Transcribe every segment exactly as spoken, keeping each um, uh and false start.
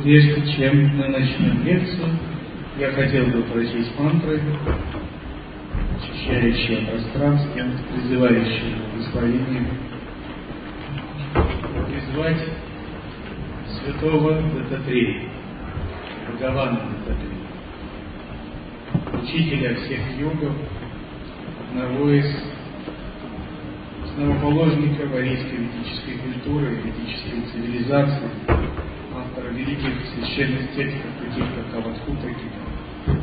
Прежде чем мы начнем лекцию, я хотел бы прочесть мантры, очищающие пространство, призывающие благословение, призвать святого Даттатрея, Бхагавана Даттатрея, учителя всех йогов, одного из основоположников арийской ведической культуры, ведической цивилизации, автора великих священных текстов, таких как Авадхута Гита.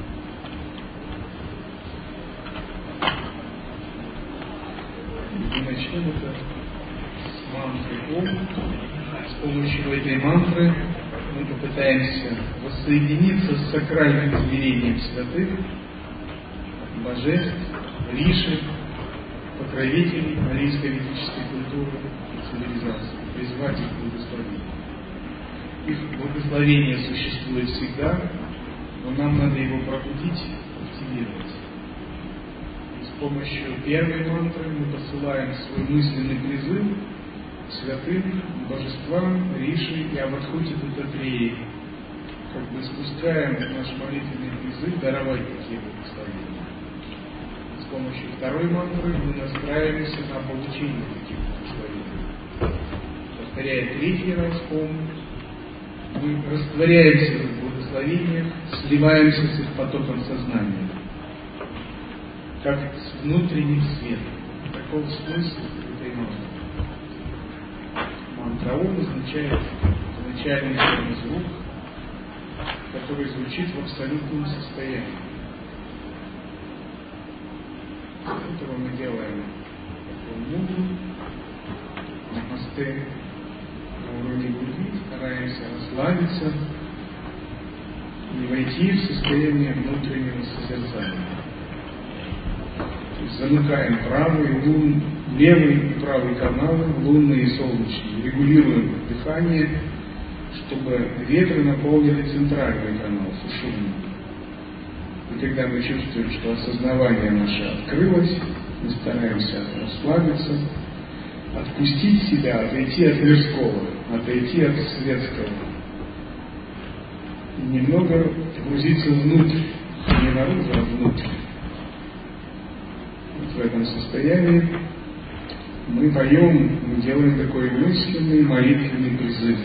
И начнем это с мантры Ом. С помощью этой мантры мы попытаемся воссоединиться с сакральным измерением святых, божеств, риши, покровителей арийской ведической культуры и цивилизации, призвать их благословение. Их благословение существует всегда, но нам надо его пробудить, активировать. И с помощью первой мантры мы посылаем свой мысленный призыв к святым, божествам, риши и Авадхуте Даттатреи, как бы спускаем наш молитвенный призыв даровать такие благословения. С помощью второй мантры мы настраиваемся на получение таких благословений. Повторяя третий раз Ом, мы растворяемся в их благословениях, сливаемся с их потоком сознания, как с внутренним светом. Таков смысл этой мантры. Мантра Ом означает начальный звук, который звучит в абсолютном состоянии. Этого мы делаем мудру, намасте, на уровне груди, стараемся расслабиться и войти в состояние внутреннего созерцания. То есть замыкаем правый, лун, левый и правый каналы, лунные и солнечные, регулируем дыхание, чтобы ветры наполнили центральный канал, сушумный. И когда мы чувствуем, что осознавание наше открылось, мы стараемся расслабиться, отпустить себя, отойти от мирского, отойти от светского. И немного погрузиться внутрь, не наружу, а внутрь. Вот в этом состоянии мы поем, мы делаем такой мысленный, молитвенный призыв.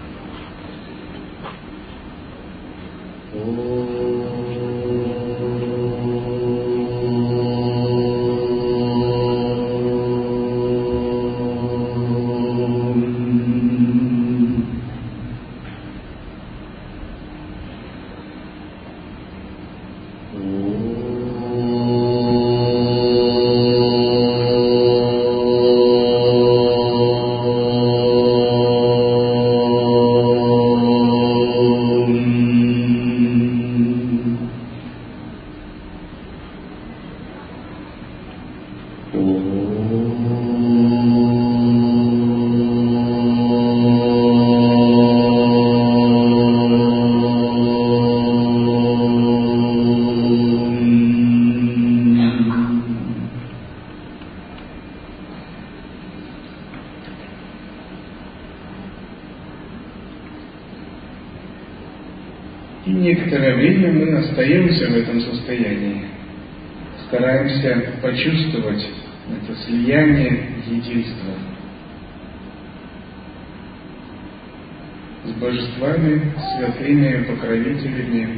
И некоторое время мы остаемся в этом состоянии, стараемся почувствовать это слияние, единство с божествами, святыми, покровителями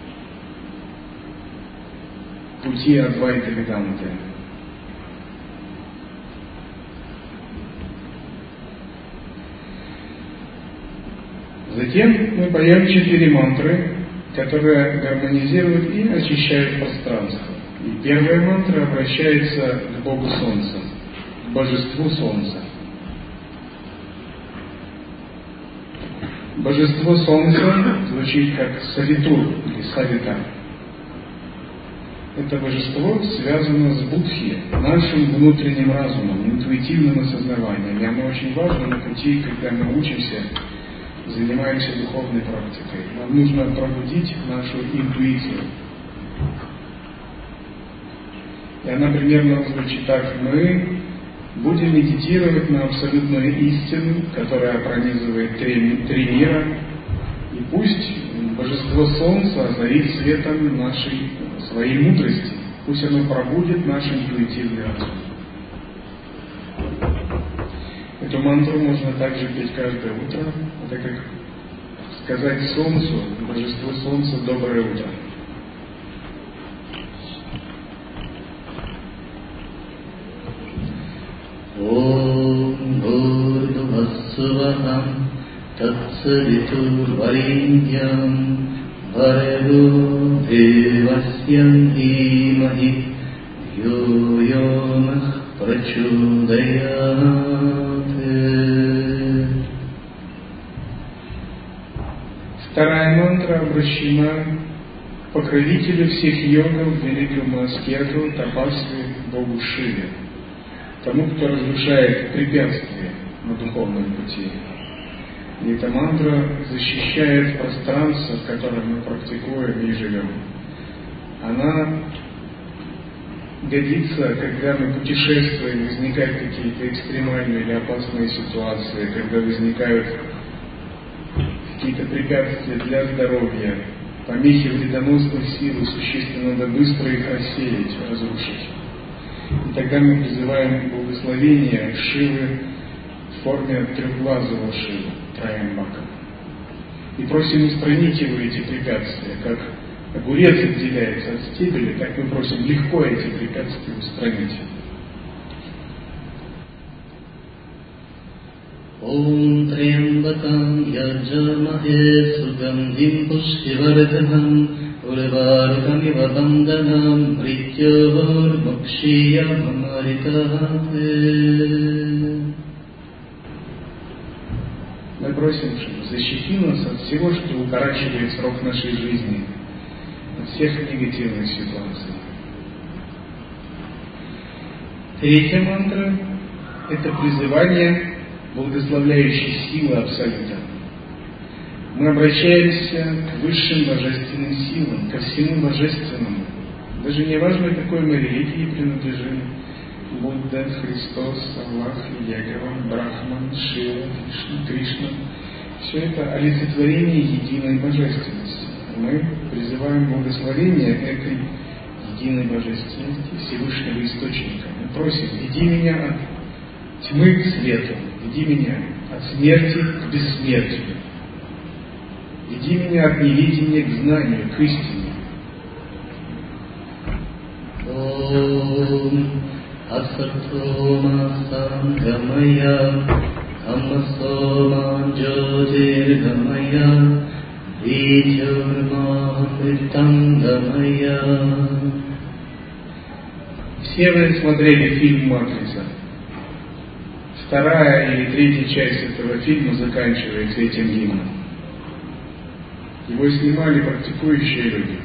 пути Адвайта Веданты. Затем мы поем четыре мантры, которые гармонизируют и очищают пространство. И первая мантра обращается к Богу Солнца, к Божеству Солнца. Божество Солнца звучит как Савитур или Савита. Это божество связано с Будхи, нашим внутренним разумом, интуитивным осознаванием. И оно очень важно на пути, когда мы учимся, занимаемся духовной практикой. Нам нужно пробудить нашу интуицию. И она примерно звучит так: мы будем медитировать на абсолютную истину, которая пронизывает три, три мира, И пусть Божество Солнца озарит светом нашей, своей мудрости. Пусть оно пробудит наш интуитивный разум. Эту мантру можно также петь каждое утро. Это как сказать Солнцу, Божеству Солнца, доброе утро. Ом Бурдхвассвахам Татсавитурвареньям Бхарго Девасьям Димахи Йо Йомах Прачудаяте. Вторая мантра обращена к покровителю всех йогов, великому аскету, тапасве, Богу Шиве, тому, кто разрушает препятствия на духовном пути. И эта мантра защищает пространство, в котором мы практикуем и живем. Она годится, когда мы путешествуем, возникают какие-то экстремальные или опасные ситуации, когда возникают какие-то препятствия для здоровья, помехи вредоносных сил, и существенно надо быстро их рассеять, разрушить. И тогда мы призываем благословение Шивы в форме трехглазого Шивы, Траямбака. И просим устранить его, эти препятствия. Как огурец отделяется от стебеля, так мы просим легко эти препятствия устранить. Ом Триамбакам Яджамахе Сугандхим Пушкивардханам Урварукамива Банданам Мритьявар Мокшиям Амаритахе. Мы просим, чтобы защити нас от всего, что укорачивает срок нашей жизни, от всех негативных ситуаций. Третья мантра – это призывание благословляющей силы Абсолюта. Мы обращаемся к высшим божественным силам, ко всему божественному. Даже не важно, какой мы религии принадлежим. Будда, Христос, Аллах, Ягова, Брахман, Шива, Вишну, Кришна. Все это олицетворение единой божественности. Мы призываем благословение этой единой божественности, Всевышнего Источника. Мы просим: веди меня от тьмы к свету, веди меня от смерти к бессмертию, веди меня от неведения к знанию, к истине. Ом Асатома Сангамая Амасома Джотиргамая Витюрмахамритангамая. Все вы смотрели фильм «Матрица». Вторая или третья часть этого фильма заканчивается этим гимном. Его снимали практикующие люди.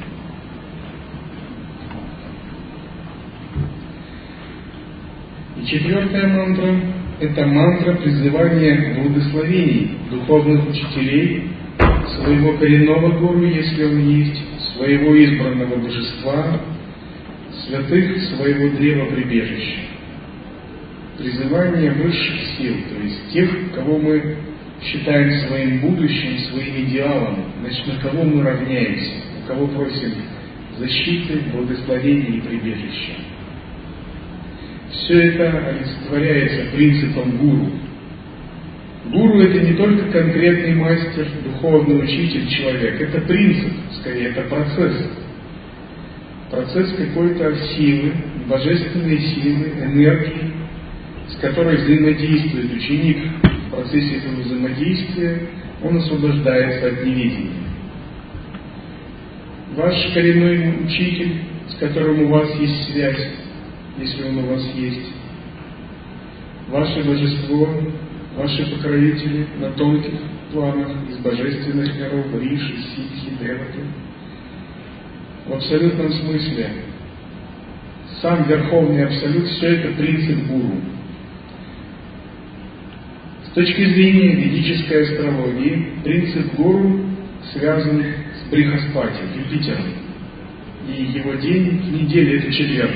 И четвертая мантра – это мантра призывания благословений духовных учителей, своего коренного гуру, если он есть, своего избранного божества, святых своего древа прибежища. Призывание высших сил, то есть тех, кого мы считаем своим будущим, своим идеалом, значит, на кого мы равняемся, у кого просим защиты, благословения и прибежища. Все это олицетворяется принципом гуру. Гуру – это не только конкретный мастер, духовный учитель, человек. Это принцип, скорее, это процесс. Процесс какой-то силы, божественной силы, энергии, с которой взаимодействует ученик. В процессе этого взаимодействия он освобождается от неведения. Ваш коренной учитель, с которым у вас есть связь, если он у вас есть, ваше божество, ваши покровители на тонких планах из божественных миров, Риши, Ситхи, Деваты. В абсолютном смысле сам Верховный Абсолют, все это принцип гуру. С точки зрения ведической астрологии, принцип гуру связан с Брихаспати, Юпитером. И его день в неделе – это четверг.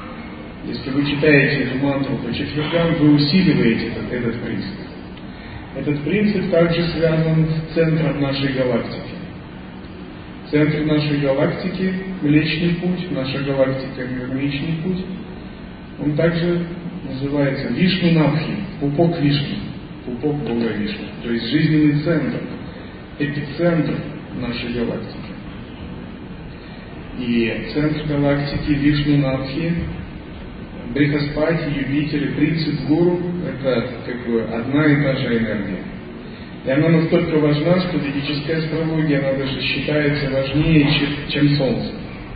Если вы читаете эту мантру по четвергам, вы усиливаете этот, этот принцип. Этот принцип также связан с центром нашей галактики. Центр нашей галактики – Млечный Путь, наша галактика – Млечный Путь. Он также называется Вишну-Надхи, пупок Вишну, пупок Бога Вишну, то есть жизненный центр, эпицентр нашей галактики. И центр галактики Вишну-Надхи, Брихаспати, Юпитер и принцип Гуру – это как бы одна и та же энергия. И она настолько важна, что ведическая астрология, она даже считается важнее, чем Солнце.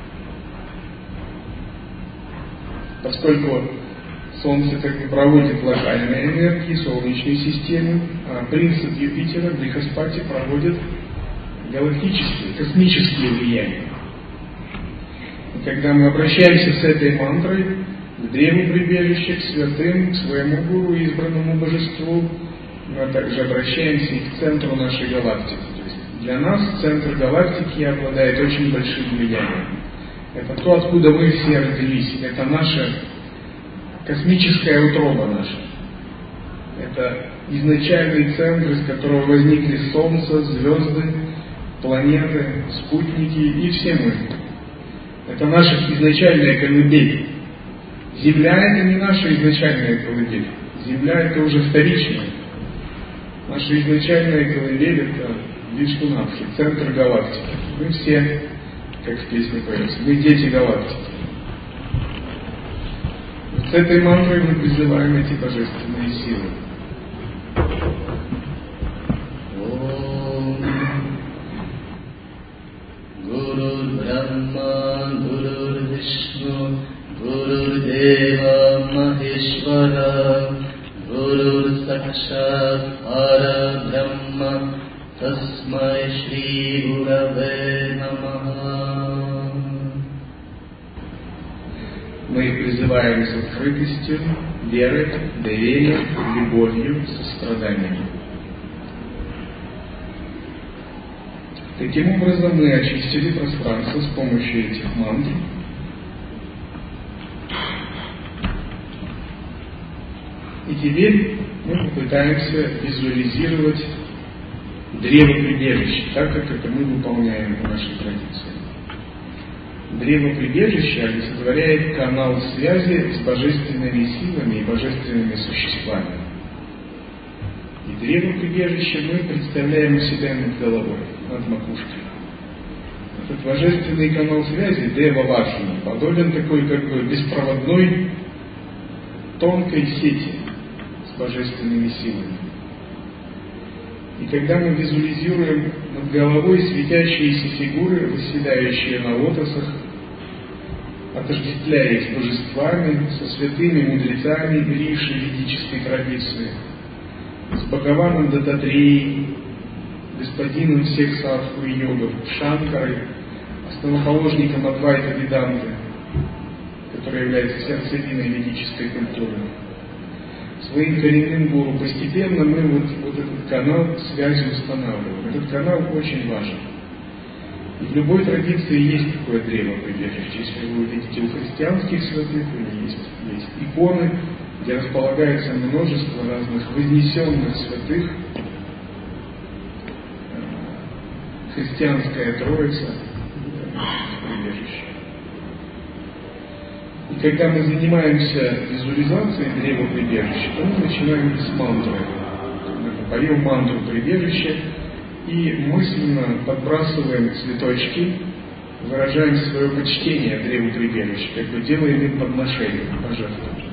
Поскольку Солнце как бы проводит локальные энергии Солнечной системы, а принцип Юпитера, Брихаспати, проводит галактические, космические влияния. И когда мы обращаемся с этой мантрой к древу прибежища, к святым, к своему гуру, избранному божеству, мы также обращаемся и к центру нашей галактики. То есть для нас центр галактики обладает очень большим влиянием. Это то, откуда мы все родились. Это наша космическая утроба наша. Это изначальный центр, из которого возникли Солнце, звезды, планеты, спутники и все мы. Это наша изначальная колыбель. Земля – это не наша изначальная колыбель. Земля – это уже вторичная. Наша изначальная колыбель – это Вишну-Надхи, центр галактики. Мы все, как в песне поется, мы дети галактики. С этой мантрой мы призываем эти божественные силы. Гуру Брахма, Гуру Вишну, Гуру Дева Махешвара, Гуру Сакшат Пара Брахма, Тасмай Шри Гураве Намаха. Мы их призываем с открытостью, верой, доверием, любовью, состраданием. Таким образом, мы очистили пространство с помощью этих мантр. И теперь мы попытаемся визуализировать древоприбежище, так как это мы выполняем в нашей традиции. Древоприбежище олицетворяет канал связи с божественными силами и божественными существами. И древоприбежище мы представляем у себя над головой, над макушкой. Этот божественный канал связи, Дева-Вахини, подобен такой как бы беспроводной тонкой сети с божественными силами. И когда мы визуализируем над головой светящиеся фигуры, восседающие на лотосах, отождествляя их с божествами, со святыми мудрецами Риши ведической традиции, с Бхагаваном Дататреей, господином всех садху и йогов, Шанкарой, основоположником Адвайта Веданты, который является сердцевиной ведической культуры, своим коренным гуру, постепенно мы вот, вот этот канал связи устанавливаем. Этот канал очень важен. И в любой традиции есть такое древоприбежище. Если вы увидите у христианских святых, есть, есть иконы, где располагается множество разных вознесенных святых, христианская Троица, прибежище. И когда мы занимаемся визуализацией древоприбежища, то мы начинаем с мантры. Мы поем мантру прибежища и мысленно подбрасываем цветочки, выражаем свое почтение древу прибежища, как бы делаем им подношение, пожертвование.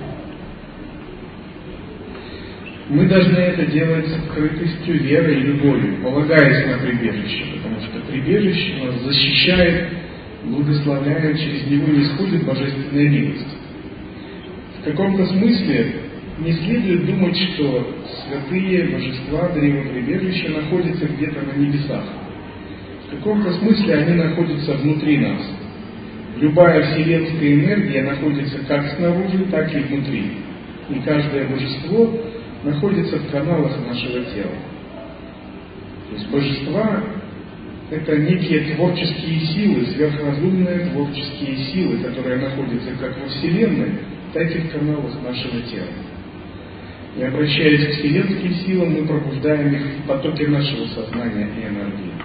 Мы должны это делать с открытостью, верой и любовью, полагаясь на прибежище, потому что прибежище нас защищает, благословляет, через него не исходит божественная милость. В каком-то смысле не следует думать, что святые божества древоприбежища находятся где-то на небесах. В каком-то смысле они находятся внутри нас. Любая вселенская энергия находится как снаружи, так и внутри. И каждое божество находится в каналах нашего тела. То есть божества — это некие творческие силы, сверхразумные творческие силы, которые находятся как во Вселенной, так и в каналах нашего тела. И обращаясь к вселенским силам, мы пробуждаем их в потоке нашего сознания и энергии.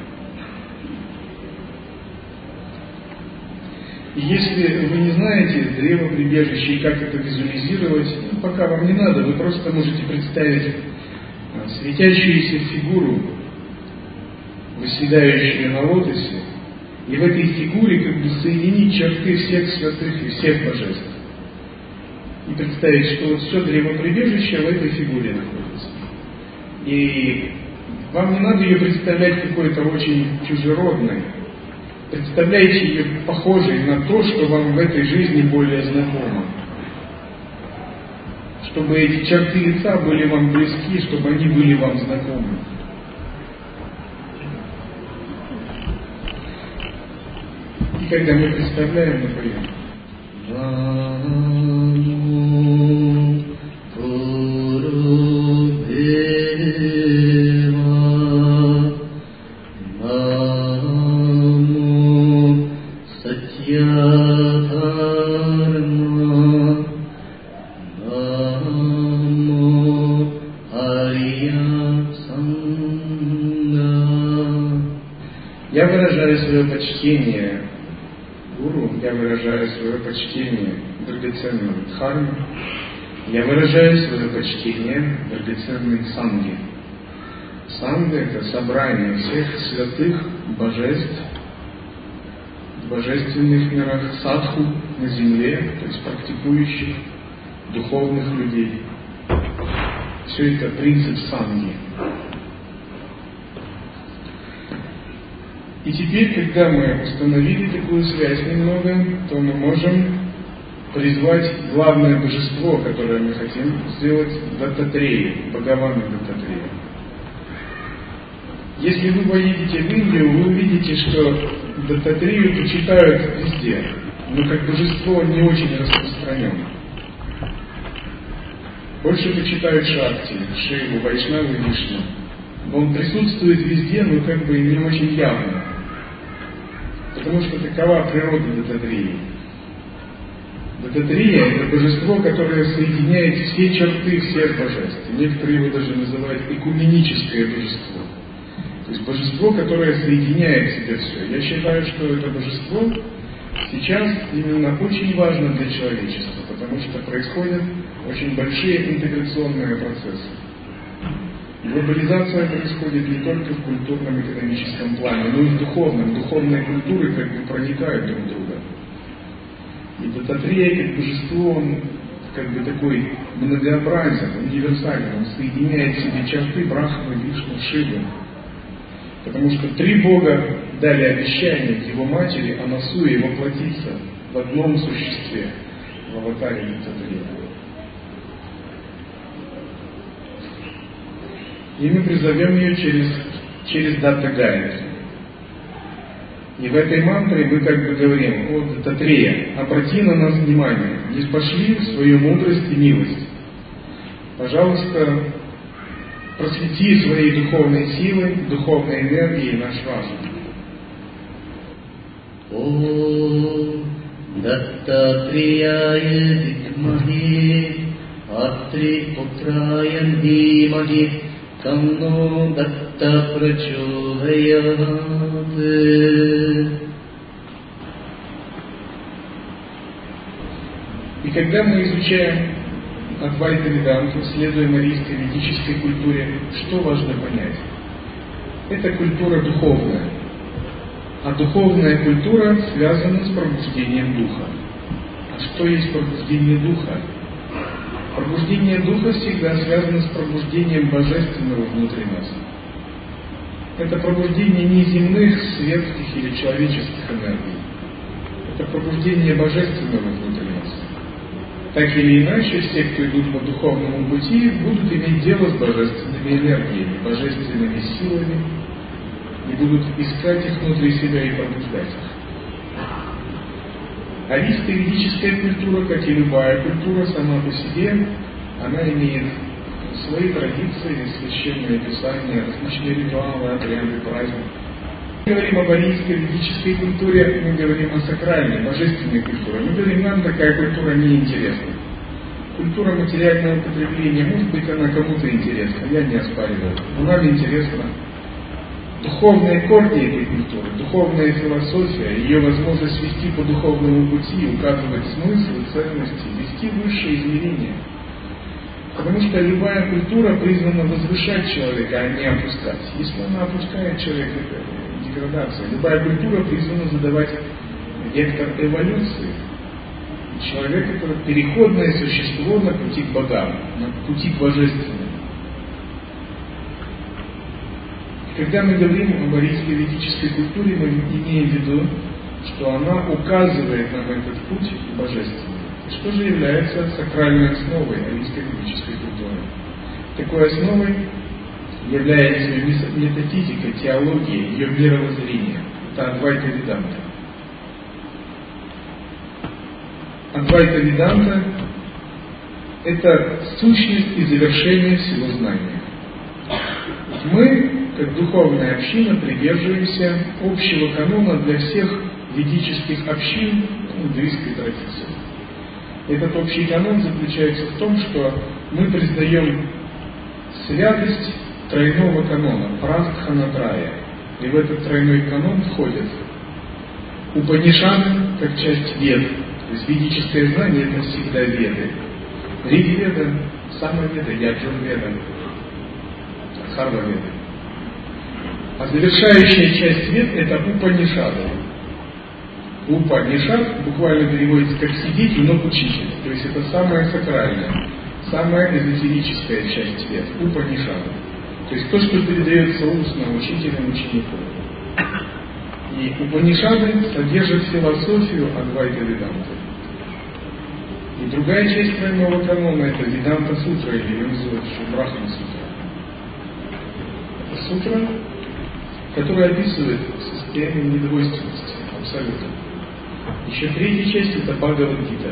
И если вы не знаете древо прибежища и как это визуализировать, ну, пока вам не надо, вы просто можете представить светящуюся фигуру, восседающую на лотосе, и в этой фигуре как бы соединить черты всех святых и всех божеств. И представить, что вот все древоприбежище в этой фигуре находится. И вам не надо ее представлять какой-то очень чужеродной. Представляйте ее похожей на то, что вам в этой жизни более знакомо. Чтобы эти черты лица были вам близки, чтобы они были вам знакомы. И когда мы представляем, мы поем. Я выражаю свое почтение Гуру, я выражаю свое почтение драгоценному Дхарме, я выражаю свое почтение драгоценной Санге. Санга — это собрание всех святых божеств в божественных мирах, садху на земле, то есть практикующих духовных людей. Все это принцип Санги. И теперь, когда мы установили такую связь немного, то мы можем призвать главное божество, которое мы хотим сделать, Даттатрея, Бхагавана Даттатрея. Если вы поедете в Индию, вы увидите, что Даттатрею почитают везде, но как божество он не очень распространен. Больше почитают Шакти, Шиву, Вайшнаву и Вишну. Он присутствует везде, но как бы не очень явно. Потому что такова природа Даттатреи. Даттатрея — это божество, которое соединяет все черты всех божеств. Некоторые его даже называют экуменическое божество. То есть божество, которое соединяет в себе все. Я считаю, что это божество сейчас именно очень важно для человечества, потому что происходят очень большие интеграционные процессы. Глобализация происходит не только в культурном, экономическом плане, но и в духовном. Духовные культуры как бы проникают друг в друга. И Даттатрея как божество, он как бы такой многообразен, универсален, он соединяет в себе черты Брахмы, Вишну, Шивы. Потому что три Бога дали обещание его матери Анасуе воплотиться в одном существе, в аватаре Даттатрея. И мы призовем ее через, через Датта Гаятри. И в этой мантре мы как бы говорим: о, Даттатрея, обрати на нас внимание, не пошли в свою мудрость и милость. Пожалуйста, просвети своей духовной силой, духовной энергией наш разум. О, Даттатреяя Дикмахи, Атри Путрая Димахи, Танно Датта Прачодаят. И когда мы изучаем Адвайта Веданту, следуя марийской ведической культуре, что важно понять? Это культура духовная. А духовная культура связана с пробуждением духа. А что есть пробуждение духа? Пробуждение духа всегда связано с пробуждением божественного внутри нас. Это пробуждение не земных, светских или человеческих энергий. Это пробуждение божественного внутри нас. Так или иначе, все, кто идут по духовному пути, будут иметь дело с божественными энергиями, божественными силами, и будут искать их внутри себя и пробуждать их. Арийская ведическая культура, как и любая культура, сама по себе, она имеет свои традиции, священные писания, различные ритуалы, обряды, праздники. Мы говорим об арийской ведической культуре, мы говорим о сакральной, божественной культуре. Мы говорим, нам такая культура неинтересна. культура материального потребления, может быть, она кому-то интересна, я не оспариваю, но нам интересно духовные корни этой культуры, духовная философия, ее возможность вести по духовному пути, указывать смысл, ценности, вести высшие измерения. Потому что любая культура призвана возвышать человека, а не опускать. Если она опускает человека, это деградация. Любая культура призвана задавать вектор эволюции. Человек — это переходное существо на пути к богам, на пути к божественному. Когда мы говорим об арийской ведической культуре, мы имеем в виду, что она указывает нам этот путь божественный. Что же является сакральной основой арийской ведической культуры? Такой основой является метафизика, теология, ее мировоззрение. Это Адвайта Веданта. Адвайта Веданта – это сущность и завершение всего знания. Мы, как духовная община, придерживаемся общего канона для всех ведических общин индуистской традиции. Этот общий канон заключается в том, что мы признаем святость тройного канона, Прастханатрая. И в этот тройной канон входят Упанишады, как часть вед. То есть ведическое знание — это всегда веды. Ригведа, Самаведа, Яджурведа, Атхарваведа. А завершающая часть вед — это Упанишады. Упанишад буквально переводится как «сидеть, но учитель». То есть это самая сакральная, самая эзотерическая часть вед, Упанишады. То есть то, что передается устно учителям ученику. И Упанишады содержат философию Адвайта Веданты. И другая часть тройного канона — это Веданта Сутра, или ее называют еще Брахма Сутра. Это сутра, которая описывает состояние недвойственности, абсолютно. Еще третья часть — это Бхагавад-гита.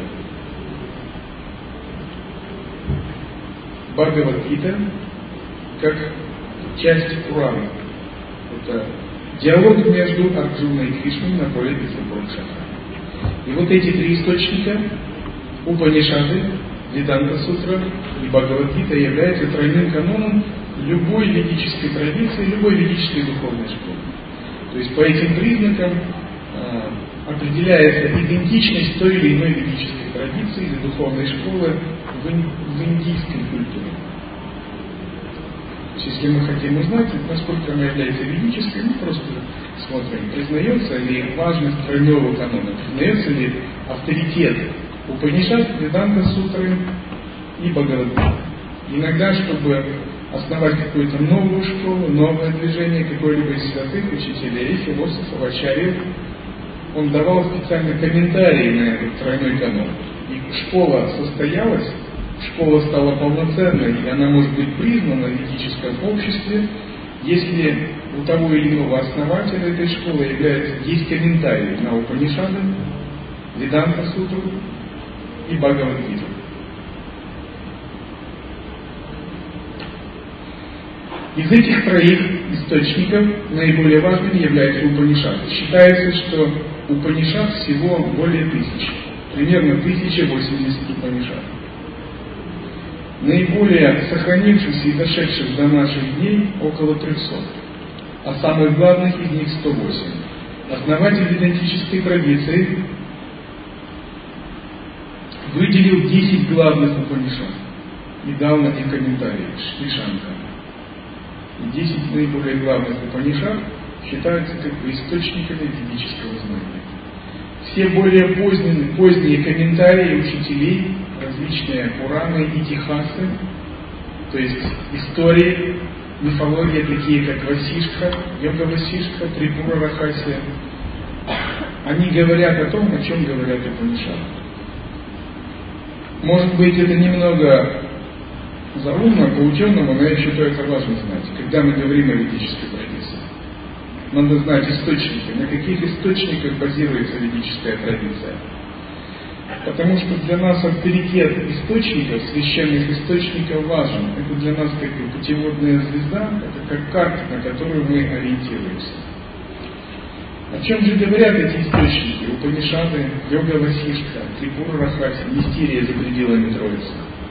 Бхагавад-гита как часть Пураны. Это диалог между Арджуной и Кришной на поле битвы Курукшетра. И вот эти три источника — Упанишады, Веданта Сутра и Бхагавад-гита — являются тройным каноном любой ведической традиции, любой ведической духовной школы. То есть по этим признакам э, определяется идентичность той или иной ведической традиции или духовной школы в, ин, в индийской культуре. То есть если мы хотим узнать, насколько она является ведической, мы просто смотрим, признается ли важность тройного канона, признается ли авторитет Упанишад, Веданта Сутры и Бхагавад-гиты. Иногда, чтобы основать какую-то новую школу, новое движение, какой-либо из святых учителей, философов, ачарьев, он давал специальный комментарий на этот тройной канон. И школа состоялась, школа стала полноценной, и она может быть признана в ведическом обществе, если у того или иного основателя этой школы является, есть комментарий на Упанишады, Веданта Сутру и Бхагавад-гиту. Из этих троих источников наиболее важными являются Упанишады. Считается, что Упанишад всего более тысячи, примерно тысяча восемьдесят Упанишад. Наиболее сохранившихся и дошедших до наших дней около трехсот, а самых главных из них сто восемь. Основатель ведантической традиции выделил десять главных Упанишад и дал на них комментарии Шри-Шанкара. И десять наиболее главных Упанишад считаются как бы источниками ведического знания. Все более поздние, поздние комментарии учителей, различные Пураны, Итихасы, то есть истории, мифология, такие как Васиштха, Йога Васиштха, Трипура Рахасия, они говорят о том, о чем говорят Упанишады. Может быть, это немного заумно, по-ученому, но я считаю, это важно знать, когда мы говорим о ведической традиции. Надо знать источники, на каких источниках базируется ведическая традиция. Потому что для нас авторитет источников, священных источников важен. Это для нас как бы путеводная звезда, это как карта, на которую мы ориентируемся. О чем же говорят эти источники? Упанишады, Йога Васиштха, Трипура Рахаси, мистерия за пределами Троицы.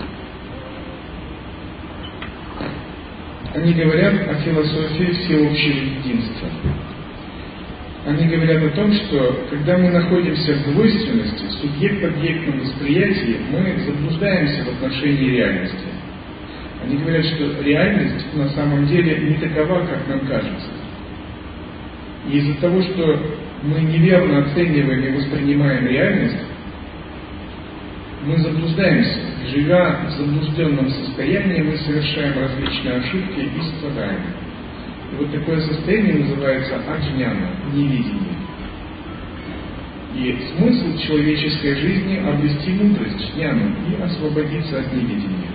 они говорят о философии всеобщего единства. Они говорят о том, что когда мы находимся в двойственности, в субъект-объектном восприятии, мы заблуждаемся в отношении реальности. Они говорят, что реальность на самом деле не такова, как нам кажется. И из-за того, что мы неверно оцениваем и воспринимаем реальность, мы заблуждаемся. Живя в заблужденном состоянии, мы совершаем различные ошибки и страдаем. И вот такое состояние называется аджняна, невидение. И смысл человеческой жизни — обрести мудрость, джняну, и освободиться от невидения.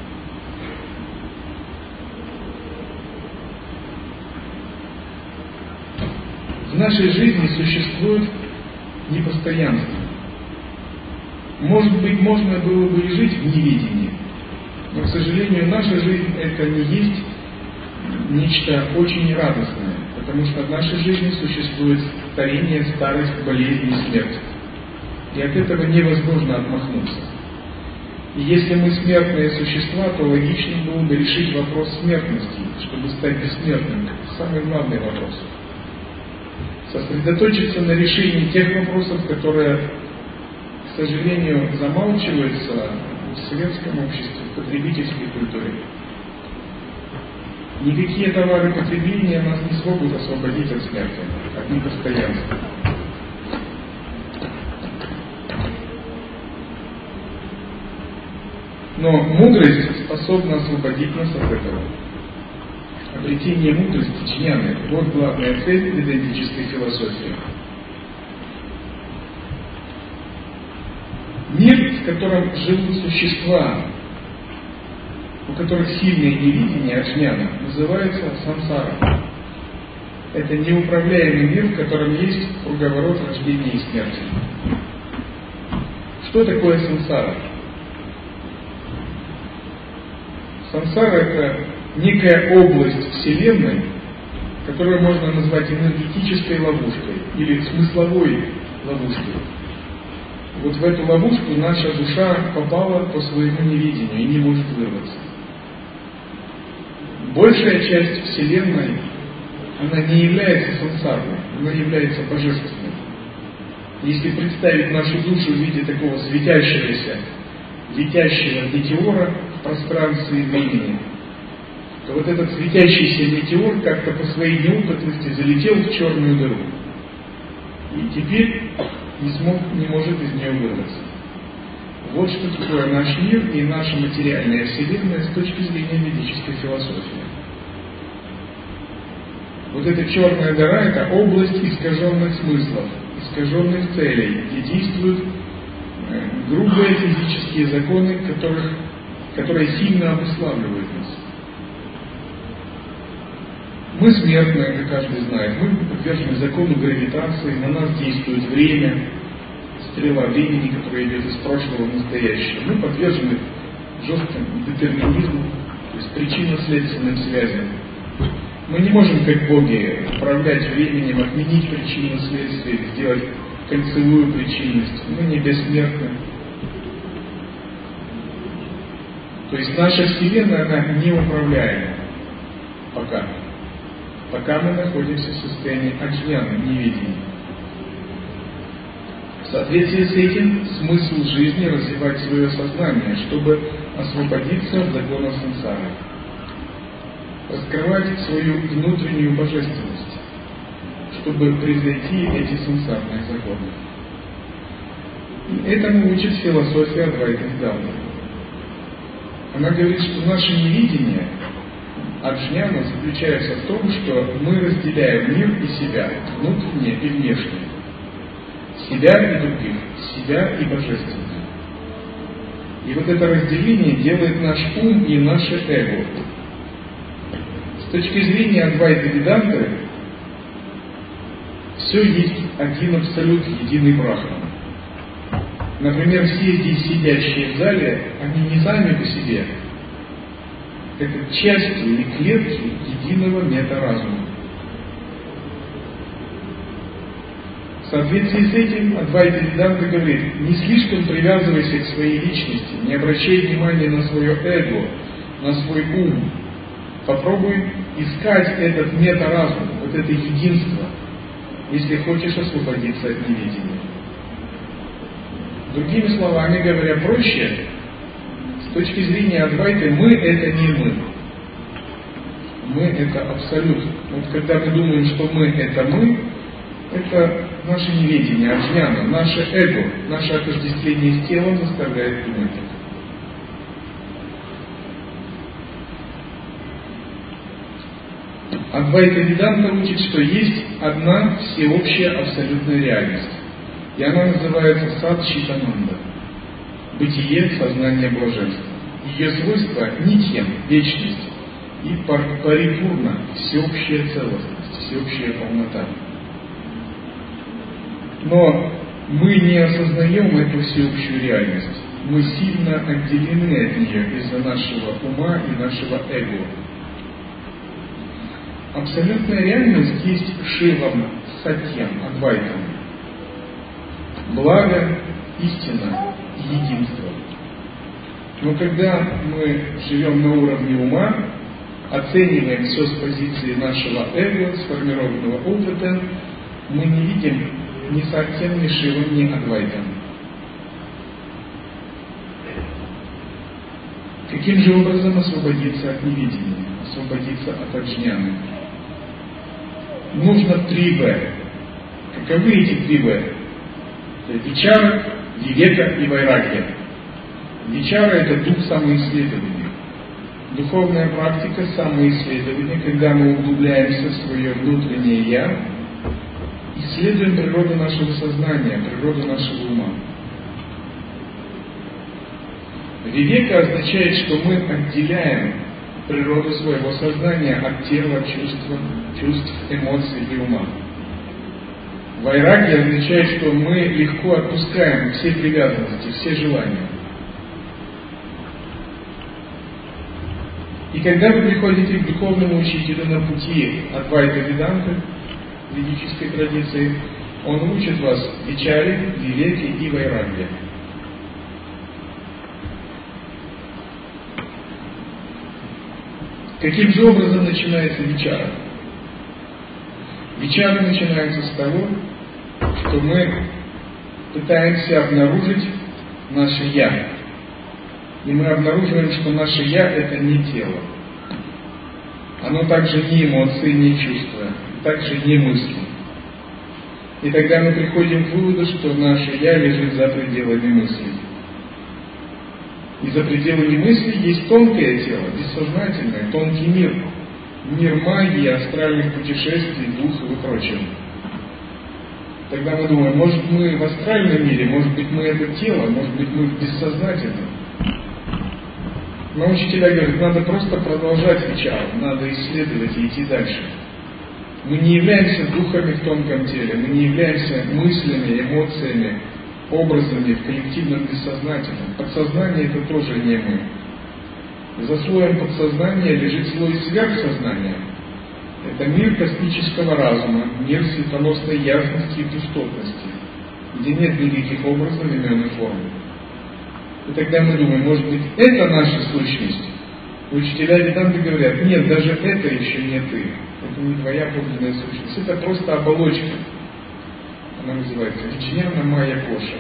В нашей жизни существует непостоянство. Может быть, можно было бы и жить в невидении, но, к сожалению, наша жизнь — это не есть нечто очень радостное, потому что в нашей жизни существует старение, старость, болезнь и смерть. И от этого невозможно отмахнуться. И если мы смертные существа, то логичнее было бы решить вопрос смертности, чтобы стать бессмертным. Это самый главный вопрос. Сосредоточиться на решении тех вопросов, которые, к сожалению, замалчиваются в советском обществе, в потребительской культуре. Никакие товары потребления нас не смогут освободить от смерти, от непостоянства. Но мудрость способна освободить нас от этого. Обретение мудрости, джняны — вот главная цель ведантической философии. Мир, в котором живут существа, у которых сильное невидение, аджняна, называется сансара. Это неуправляемый мир, в котором есть круговорот рождения и смерти. Что такое сансара? Сансара — это некая область Вселенной, которую можно назвать энергетической ловушкой или смысловой ловушкой. Вот в эту ловушку наша душа попала по своему невидению и не может вырваться. Большая часть Вселенной, она не является сансарной, она является божественной. Если представить нашу душу в виде такого светящегося, летящего метеора в пространстве и времени, то вот этот светящийся метеор как-то по своей неопытности залетел в черную дыру. И теперь не смог, не может из нее вырваться. Вот что такое наш мир и наша материальная вселенная с точки зрения ведической философии. Вот эта черная дыра — это область искаженных смыслов, искаженных целей, где действуют грубые физические законы, которых, которые сильно обуславливают нас. Мы смертные, как каждый знает, мы подвержены закону гравитации, на нас действует время, стрела времени, которая идет из прошлого в настоящее. Мы подвержены жесткому детерминизму, то есть причинно-следственным связям. Мы не можем, как боги, управлять временем, отменить причинно-следствие, сделать кольцевую причинность. Мы не бессмертны. То есть наша Вселенная, она неуправляема пока. Пока мы находимся в состоянии аджняна, невидения. В соответствии с этим смысл жизни — развивать свое сознание, чтобы освободиться от законов сансары, раскрывать свою внутреннюю божественность, чтобы превзойти эти сансарные законы. И этому учит философия Адвайта Веданты. Она говорит, что наше невидение, аджняна, заключается в том, что мы разделяем мир и себя, внутреннее и внешнее, себя и других, себя и божественное. И вот это разделение делает наш ум и наше эго. С точки зрения Адвайта Веданты, все есть один абсолют, единый брахман. Например, все здесь сидящие в зале, они не сами по себе. Это части или клетки единого метаразума. В соответствии с этим Адвайта Веданта говорит: не слишком привязывайся к своей личности, не обращай внимания на свое эго, на свой ум. Попробуй искать этот мета-разум, вот это единство, если хочешь освободиться от неведения. Другими словами говоря, проще, с точки зрения Адвайты, мы — это не мы. Мы — это абсолют. Вот когда мы думаем, что мы — это мы, это наше неведение, аджняна, наше эго, наше отождествление с телом заставляет думать это. Адвайта Веданта учит, что есть одна всеобщая абсолютная реальность. И она называется Сат Читананда. Бытие, сознание, блаженство. Ее свойство — нитьям, вечность, и парипурна, всеобщая целостность, всеобщая полнота. Но мы не осознаем эту всеобщую реальность. Мы сильно отделены от нее из-за нашего ума и нашего эго. Абсолютная реальность есть Шивам, Сатьям, Адвайтам. Благо, истина, единство. Но когда мы живем на уровне ума, оцениваем все с позиции нашего эго, сформированного опыта, мы не видим ни Сатьям, ни Шивам, ни Адвайтам. Каким же образом освободиться от невидения, освободиться от аджняны? Нужно три В. Каковы эти три В? Вичара, Вивека и Вайрагья. Вичара — это дух самоисследования. Духовная практика самоисследования, когда мы углубляемся в свое внутреннее «я», исследуем природу нашего сознания, природу нашего ума. Вивека означает, что мы отделяем природу своего сознания от тела, чувств, чувств, эмоций и ума. Вайрагья означает, что мы легко отпускаем все привязанности, все желания. И когда вы приходите к духовному учителю на пути Адвайта Веданты, ведической традиции, он учит вас Вичаре, Вивеке и Вайрагье. Каким же образом начинается вичара? Вичара начинается с того, что мы пытаемся обнаружить наше «я». И мы обнаруживаем, что наше «я» — это не тело. Оно также не эмоции, не чувства, также не мысли. И тогда мы приходим к выводу, что наше «я» лежит за пределами мыслей. И за пределами мысли есть тонкое тело, бессознательное, тонкий мир. Мир магии, астральных путешествий, духов и прочего. Тогда мы думаем, может мы в астральном мире, может быть мы это тело, может быть мы в бессознательном. Но учителя говорят, надо просто продолжать вичару, надо исследовать и идти дальше. Мы не являемся духами в тонком теле, мы не являемся мыслями, эмоциями, образами в коллективном бессознательном. Подсознание — это тоже не мы. За слоем подсознания лежит слой сверхсознания. Это мир космического разума, мир светоносной ясности и пустотности, где нет никаких образов, имен и форм. И тогда мы думаем, может быть, это наша сущность? Учителя Веданты говорят, нет, даже это еще не ты. Это не твоя подлинная сущность. Это просто оболочка. Она называется Вичняна Майя Коша.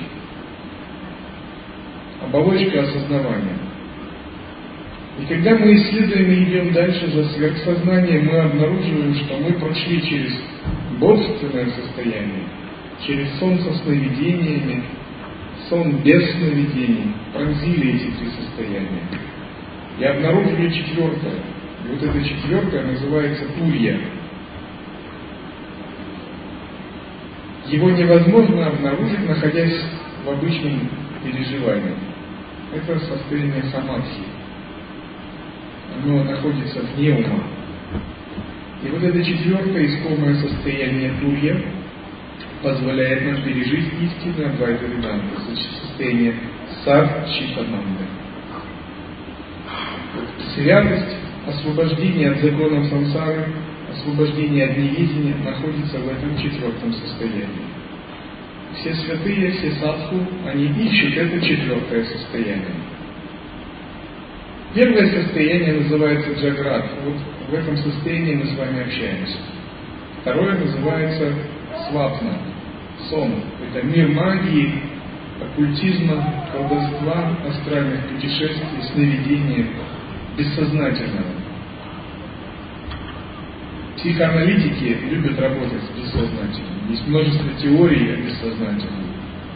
Оболочка осознавания. И когда мы исследуем и идем дальше за сверхсознанием, мы обнаруживаем, что мы прошли через бодхственное состояние, через сон со сновидениями, сон без сновидений, пронзили эти три состояния. И обнаружили четвертое. И вот это четвертое называется Турья. Его невозможно обнаружить, находясь в обычном переживании. Это состояние самадхи. Оно находится вне ума. И вот это четвертое искомое состояние Турья позволяет нам пережить истинное Адвайта Веданта, состояние Сад Читананды. Святость, освобождение от законов сансары, освобождение от неведения находится в этом четвертом состоянии. Все святые, все садху, они ищут это четвертое состояние. Первое состояние называется джаграт. Вот в этом состоянии мы с вами общаемся. Второе называется свапна, сон. Это мир магии, оккультизма, колдовства, астральных путешествий, сновидения, бессознательного. Психоаналитики любят работать с бессознательным. Есть множество теорий о бессознательном.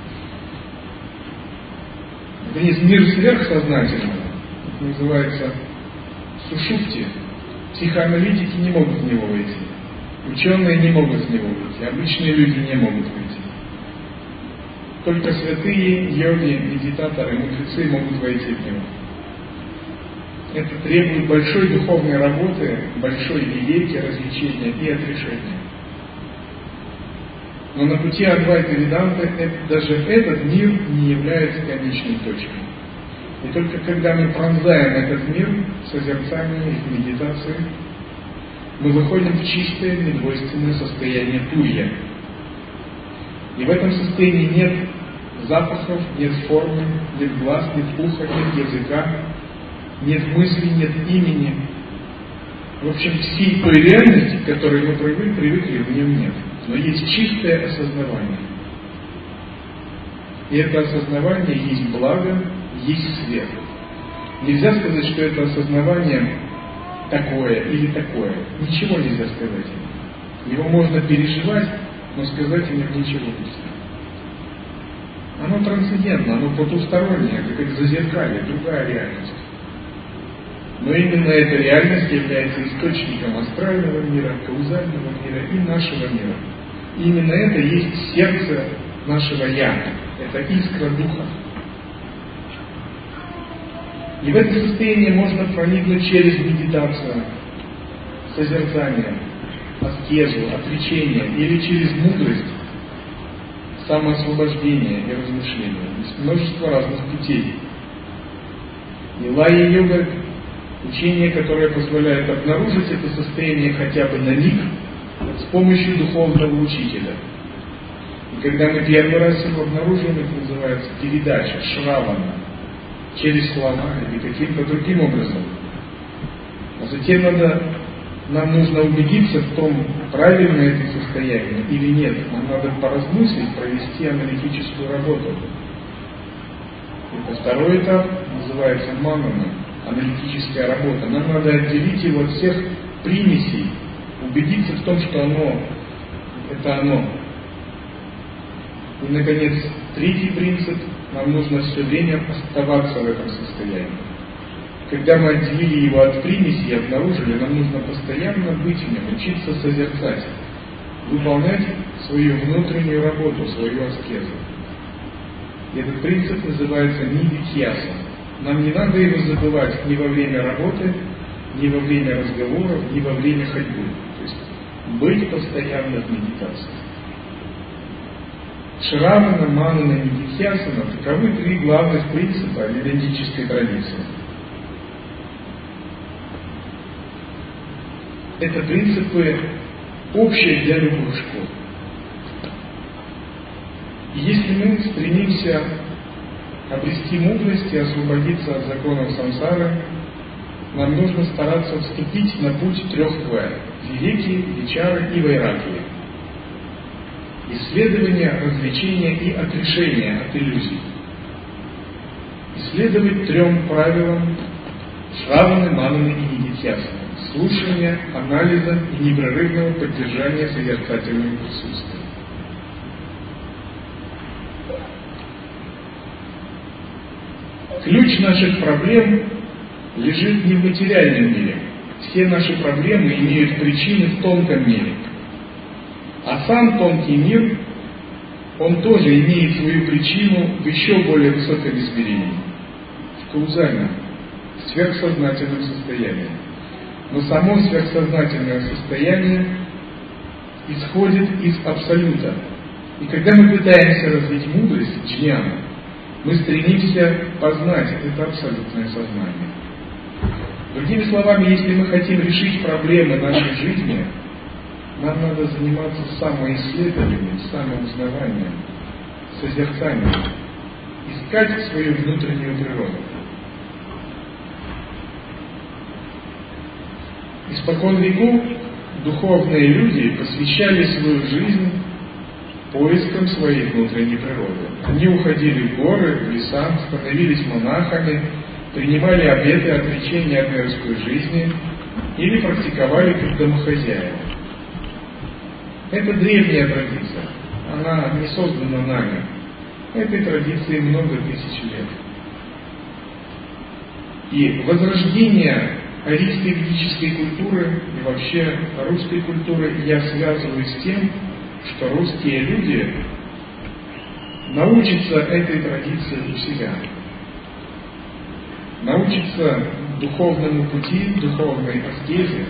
Это есть мир сверхсознательного. Это называется сушупти. Психоаналитики не могут в него войти. Ученые не могут в него выйти. Обычные люди не могут выйти. Только святые, йоги, медитаторы, мудрецы могут войти в него. Это требует большой духовной работы, большой вивеки, развлечения и отрешения. Но на пути Адвайта Веданты даже этот мир не является конечной точкой. И только когда мы пронзаем этот мир в созерцании и в медитации, мы выходим в чистое недвойственное состояние турья. И в этом состоянии нет запахов, нет формы, нет глаз, нет уха, нет языка, нет мысли, нет имени. В общем, всей той реальности, к которой мы привыкли, привыкли, в нем нет. Но есть чистое осознавание. И это осознавание есть благо, есть свет. Нельзя сказать, что это осознавание такое или такое. Ничего нельзя сказать. Его можно переживать, но сказать о нем ничего нельзя. Оно трансцендентно, оно потустороннее, это как зазеркалье, другая реальность. Но именно эта реальность является источником астрального мира, каузального мира и нашего мира. И именно это есть сердце нашего «Я». Это искра духа. И в это состояние можно проникнуть через медитацию, созерцание, аскезу, отречение или через мудрость, самоосвобождение и размышление. Есть множество разных путей. И лая-йога — учение, которое позволяет обнаружить это состояние хотя бы на миг с помощью духовного учителя. И когда мы первый раз его обнаруживаем, это называется передача, шравана, через слова или каким-то другим образом. А затем надо, нам нужно убедиться в том, правильно это состояние или нет. Нам надо поразмыслить, провести аналитическую работу. Это второй этап, называется манана, аналитическая работа. Нам надо отделить его от всех примесей, убедиться в том, что оно, это оно. И, наконец, третий принцип. Нам нужно все время оставаться в этом состоянии. Когда мы отделили его от примеси и обнаружили, нам нужно постоянно быть в нем, учиться созерцать, выполнять свою внутреннюю работу, свою аскезу. И этот принцип называется нивидхьяса. Нам не надо его забывать ни во время работы, ни во время разговоров, ни во время ходьбы. То есть быть постоянно в медитации. Шравана, манана, нидихьясана — таковы три главных принципа ведантической традиции. Это принципы общие для любых школ. И если мы стремимся обрести мудрость и освободиться от законов сансары, нам нужно стараться вступить на путь трех квэ — вивеки, вичары и вайракии. Исследование, развлечение и отрешение от иллюзий. Исследовать трем правилам шраваны, мананы и нидихьясаны. Слушания, анализа и непрерывного поддержания созерцательного присутствия. Ключ наших проблем лежит не в материальном мире. Все наши проблемы имеют причины в тонком мире. А сам тонкий мир, он тоже имеет свою причину в еще более высоком измерении, в каузальном, в сверхсознательном состоянии. Но само сверхсознательное состояние исходит из абсолюта. И когда мы пытаемся развить мудрость, джняна, мы стремимся познать это абсолютное сознание. Другими словами, если мы хотим решить проблемы нашей жизни, нам надо заниматься самоисследованием, самоузнаванием, созерцанием, искать свою внутреннюю природу. Испокон веков духовные люди посвящали свою жизнь поискам своей внутренней природы. Они уходили в горы, в леса, становились монахами, принимали обеты отречения от мирской жизни или практиковали как домохозяева. Это древняя традиция, она не создана нами. Этой традиции много тысяч лет. И возрождение арийской ведической культуры и вообще русской культуры я связываю с тем, что русские люди научатся этой традиции у себя. Научатся духовному пути, духовной аскезе,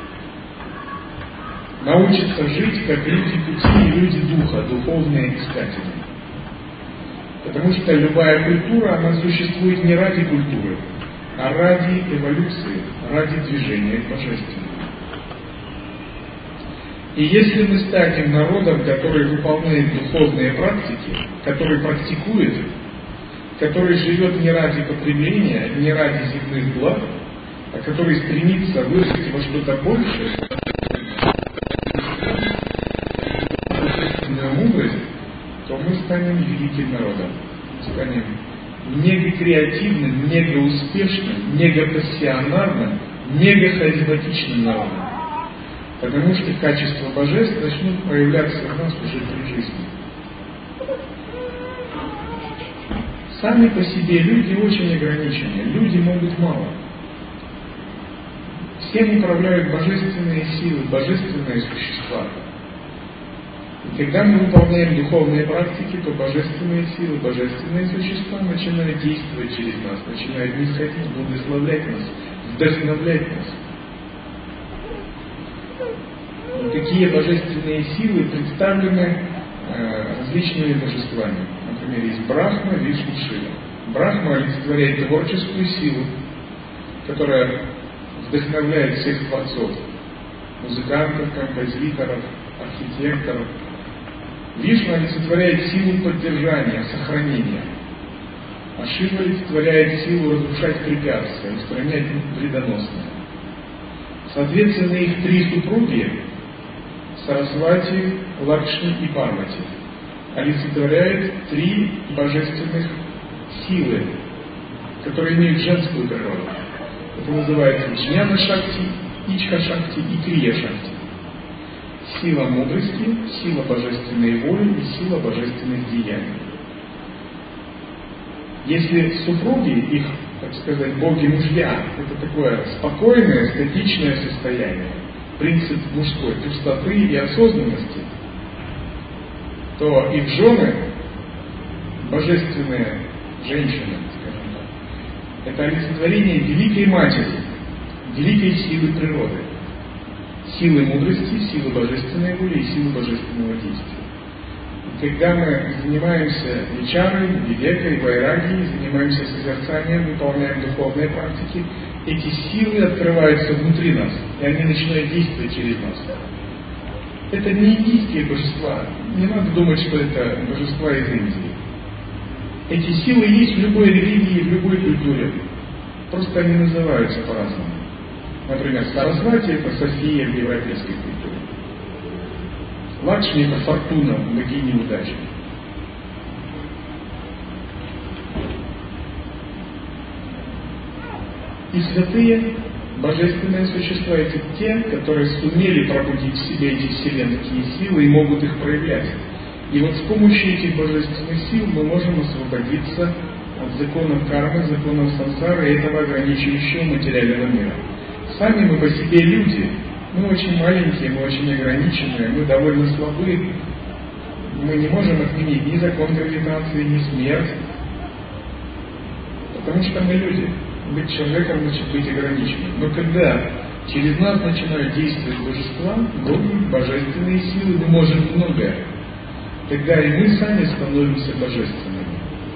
научатся жить как люди пути и люди духа, духовные искатели. Потому что любая культура, она существует не ради культуры, а ради эволюции, ради движения к божественному. И если мы станем народом, который выполняет духовные практики, который практикует, который живет не ради потребления, не ради земных благ, а который стремится вырасти во что-то большее, божественную мудрость, то мы станем великим народом. Мы станем мега-креативным, мега-успешным, мега-пассионарным, мега-харизматичным народом. Потому что качества божеств начнут проявляться в нас уже при жизни. Сами по себе люди очень ограничены, люди могут мало. Всем управляют божественные силы, божественные существа. И когда мы выполняем духовные практики, то божественные силы, божественные существа начинают действовать через нас, начинают нисходить, благословлять нас, вдохновлять нас. И такие божественные силы представлены э, различными божествами. Например, есть Брахма, Вишну, Шива. Брахма олицетворяет творческую силу, которая вдохновляет всех творцов, музыкантов, композиторов, архитекторов. Вишну олицетворяет силу поддержания, сохранения. А Шива олицетворяет силу разрушать препятствия, устранять вредоносное. Соответственно, их три супруги, Сарасвати, Лакшми и Парвати, олицетворяют три божественных силы, которые имеют женскую природу. Это называется Джняна Шакти, Ичха Шакти и Крия Шакти. Сила мудрости, сила божественной воли и сила божественных деяний. Если супруги, их, так сказать, боги-мужья, это такое спокойное, статичное состояние, принцип мужской пустоты и осознанности, то их жены, божественные женщины, скажем так, это олицетворение великой матери, великой силы природы, силы мудрости, силы божественной воли и силы божественного действия. И когда мы занимаемся вичарой, вивекой, вайрагией, занимаемся созерцанием, выполняем духовные практики, эти силы открываются внутри нас, и они начинают действовать через нас. Это не индийские божества. Не надо думать, что это божества из Индии. Эти силы есть в любой религии, в любой культуре. Просто они называются по-разному. Например, Сарасвати – это София в европейской культуре. Лакшми – это Фортуна, богиня удачи. И святые, божественные существа – это те, которые сумели пробудить в себе эти вселенские силы и могут их проявлять. И вот с помощью этих божественных сил мы можем освободиться от законов кармы, законов сансары и этого ограничивающего материального мира. Сами мы по себе люди, мы очень маленькие, мы очень ограниченные, мы довольно слабы, мы не можем отменить ни закон гравитации, ни смерть, потому что мы люди. Быть человеком значит быть ограниченным. Но когда через нас начинают действовать божества, боги, божественные силы, мы можем многое. Тогда и мы сами становимся божественными.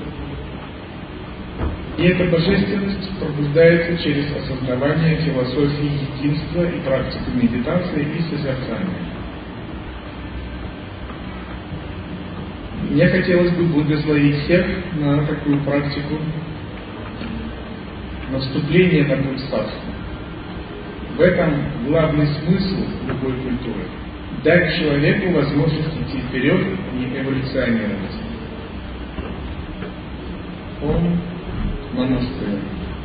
И эта божественность пробуждается через осознавание философии единства и практику медитации и созерцания. Мне хотелось бы благословить всех на такую практику, на вступление на путь царства. В этом главный смысл любой культуры. Дать человеку возможность идти вперед, не эволюционировать. Ом Намасте.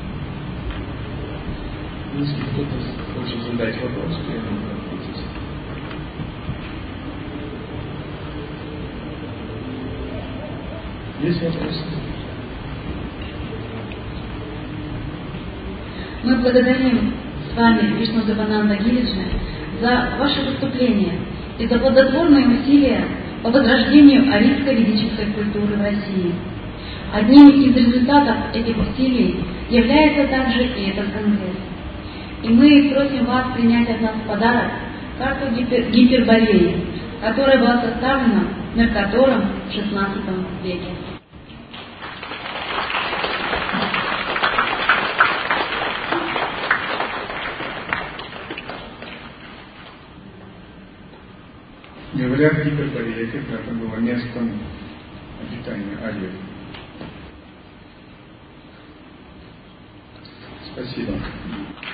Если кто-то хочет задать вопрос, то я могу ответить. Есть вопросы? Мы благодарим с вами, Вишнудевананда Гириджи, за ваше выступление и за плодотворные усилия по возрождению арийской ведической культуры в России. Одним из результатов этих усилий является также и этот конгресс. И мы просим вас принять от нас в подарок карту гипер, Гипербореи, которая была составлена Меркатором в шестнадцатом веке. Говорят, Гиперборея когда-то было местом обитания ариев. Спасибо.